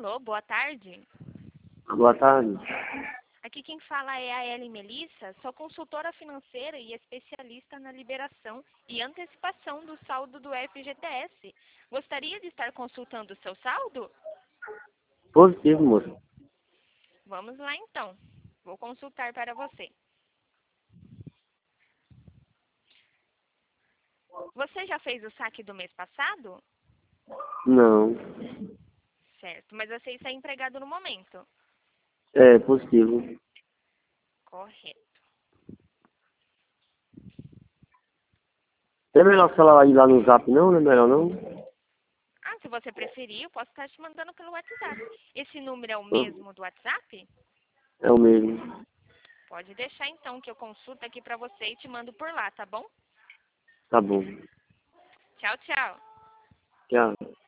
Alô, boa tarde. Boa tarde. Aqui quem fala é a Ellen Melissa, sou consultora financeira e especialista na liberação e antecipação do saldo do FGTS. Gostaria de estar consultando o seu saldo? Positivo, moço. Vamos lá então. Vou consultar para você. Você já fez o saque do mês passado? Não. Certo, mas você está empregado no momento. É, positivo. Correto. É melhor falar aí lá no zap não? Não é melhor não? Ah, se você preferir, eu posso estar te mandando pelo WhatsApp. Esse número é o mesmo do WhatsApp? É o mesmo. Pode deixar então que eu consulto aqui para você e te mando por lá, tá bom? Tá bom. Tchau, tchau. Tchau.